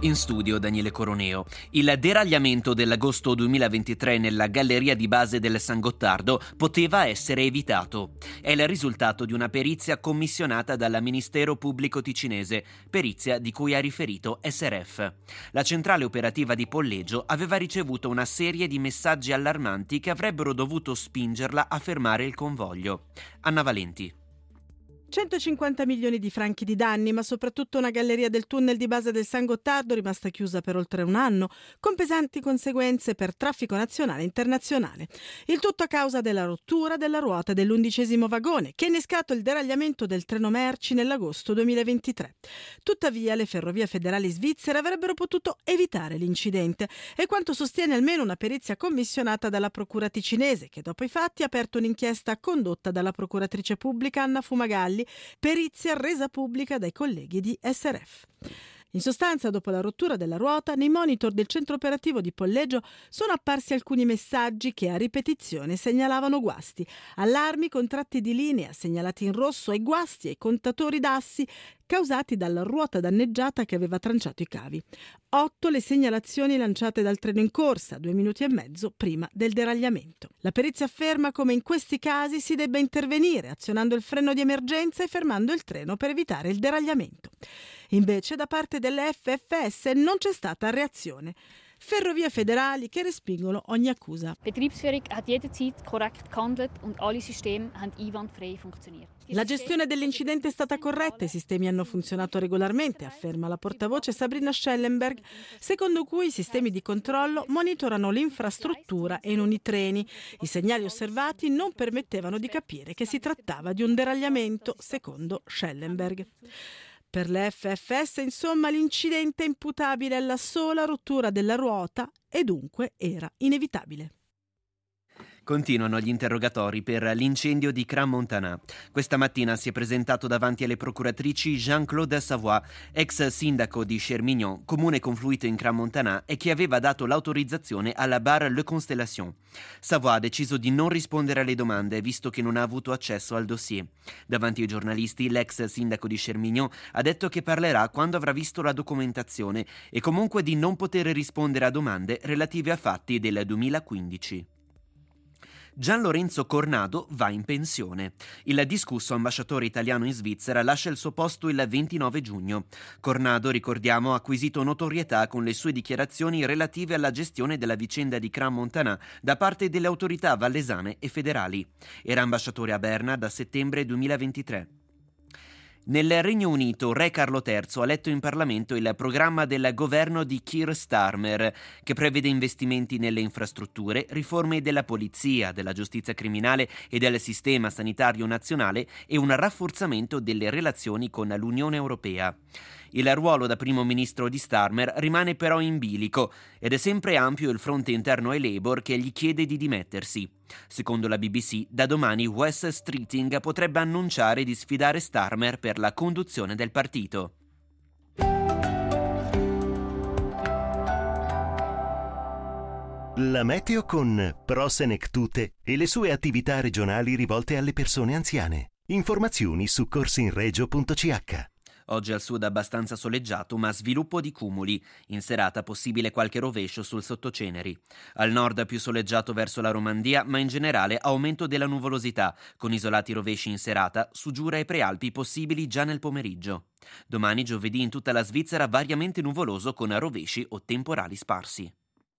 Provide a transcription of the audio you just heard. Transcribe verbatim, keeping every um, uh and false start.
In studio Daniele Coroneo. Il deragliamento dell'agosto duemilaventitré nella galleria di base del San Gottardo poteva essere evitato. È il risultato di una perizia commissionata dal Ministero Pubblico Ticinese, perizia di cui ha riferito S R F. La centrale operativa di Polleggio aveva ricevuto una serie di messaggi allarmanti che avrebbero dovuto spingerla a fermare il convoglio. Anna Valenti. centocinquanta milioni di franchi di danni, ma soprattutto una galleria del tunnel di base del San Gottardo rimasta chiusa per oltre un anno, con pesanti conseguenze per traffico nazionale e internazionale. Il tutto a causa della rottura della ruota dell'undicesimo vagone, che ha innescato il deragliamento del treno merci nell'agosto duemilaventitré. Tuttavia, le ferrovie federali svizzere avrebbero potuto evitare l'incidente, e quanto sostiene almeno una perizia commissionata dalla procura ticinese, che dopo i fatti ha aperto un'inchiesta condotta dalla procuratrice pubblica Anna Fumagalli, perizia resa pubblica dai colleghi di S R F. In sostanza, dopo la rottura della ruota, nei monitor del centro operativo di Polleggio sono apparsi alcuni messaggi che a ripetizione segnalavano guasti, allarmi con tratti di linea segnalati in rosso e guasti ai contatori d'assi causati dalla ruota danneggiata che aveva tranciato i cavi. Otto le segnalazioni lanciate dal treno in corsa, due minuti e mezzo prima del deragliamento. La perizia afferma come in questi casi si debba intervenire, azionando il freno di emergenza e fermando il treno per evitare il deragliamento. Invece, da parte delle F F S non c'è stata reazione. Ferrovie federali che respingono ogni accusa. Betriebsführung hat jederzeit korrekt gehandelt und alle Systeme haben einwandfrei funktioniert. La gestione dell'incidente è stata corretta, i sistemi hanno funzionato regolarmente, afferma la portavoce Sabrina Schellenberg, secondo cui i sistemi di controllo monitorano l'infrastruttura e non i treni. I segnali osservati non permettevano di capire che si trattava di un deragliamento, secondo Schellenberg. Per le F F S, insomma, l'incidente è imputabile alla sola rottura della ruota e dunque era inevitabile. Continuano gli interrogatori per l'incendio di Crans-Montana. Questa mattina si è presentato davanti alle procuratrici Jean-Claude Savoy, ex sindaco di Chermignon, comune confluito in Crans-Montana e che aveva dato l'autorizzazione alla bar Le Constellation. Savoy ha deciso di non rispondere alle domande, visto che non ha avuto accesso al dossier. Davanti ai giornalisti, l'ex sindaco di Chermignon ha detto che parlerà quando avrà visto la documentazione e comunque di non poter rispondere a domande relative a fatti del duemilaquindici. Gian Lorenzo Cornado va in pensione. Il discusso ambasciatore italiano in Svizzera lascia il suo posto il ventinove giugno. Cornado, ricordiamo, ha acquisito notorietà con le sue dichiarazioni relative alla gestione della vicenda di Crans-Montana da parte delle autorità vallesane e federali. Era ambasciatore a Berna da settembre duemilaventitré. Nel Regno Unito, Re Carlo terzo ha letto in Parlamento il programma del governo di Keir Starmer, che prevede investimenti nelle infrastrutture, riforme della polizia, della giustizia criminale e del sistema sanitario nazionale e un rafforzamento delle relazioni con l'Unione Europea. Il ruolo da primo ministro di Starmer rimane però in bilico ed è sempre ampio il fronte interno ai Labour che gli chiede di dimettersi. Secondo la B B C, da domani Wes Streeting potrebbe annunciare di sfidare Starmer per la conduzione del partito. La meteo con Prosenectute e le sue attività regionali rivolte alle persone anziane. Informazioni su corsinregio punto c h. Oggi al sud abbastanza soleggiato, ma sviluppo di cumuli. In serata possibile qualche rovescio sul sottoceneri. Al nord più soleggiato verso la Romandia, ma in generale aumento della nuvolosità, con isolati rovesci in serata, su Giura e Prealpi possibili già nel pomeriggio. Domani, giovedì, in tutta la Svizzera variamente nuvoloso con rovesci o temporali sparsi.